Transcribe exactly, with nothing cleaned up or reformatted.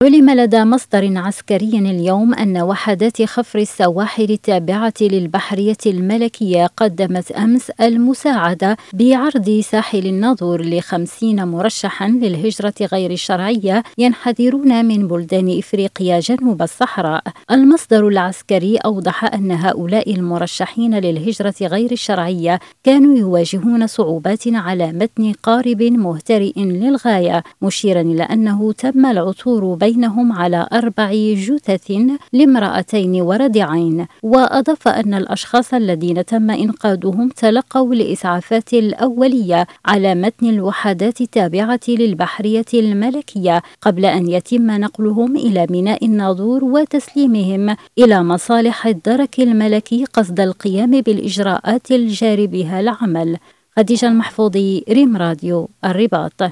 علم لدى مصدر عسكري اليوم أن وحدات خفر السواحل التابعة للبحرية الملكية قدمت أمس المساعدة بعرض ساحل الناظور لخمسين مرشحا للهجرة غير الشرعية ينحدرون من بلدان إفريقيا جنوب الصحراء. المصدر العسكري أوضح أن هؤلاء المرشحين للهجرة غير الشرعية كانوا يواجهون صعوبات على متن قارب مهترئ للغاية، مشيرا إلى أنه تم العثور بين بينهم على أربع جثث لامرأتين ورضعين. وأضاف أن الأشخاص الذين تم إنقاذهم تلقوا الإسعافات الأولية على متن الوحدات التابعة للبحرية الملكية قبل أن يتم نقلهم إلى ميناء الناظور وتسليمهم إلى مصالح الدرك الملكي قصد القيام بالإجراءات الجاري بها العمل. خديجة المحفوظي، ريم راديو، الرباط.